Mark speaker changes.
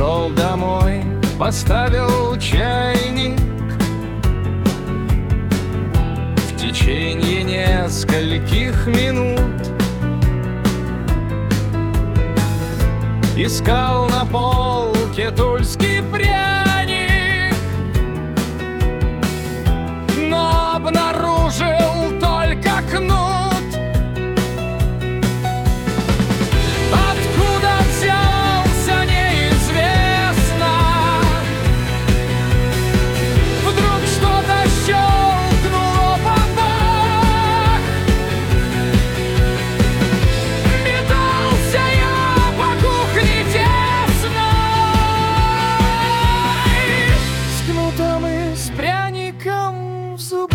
Speaker 1: Пришел домой, поставил чайник. В течение нескольких минут искал на полке тульский пряник, но обнаружил только кнут. Откуда взялся, неизвестно. Вдруг что-то щелкнуло по бок. Метался я по кухне тесной, с кнутом и с пряником в зубах.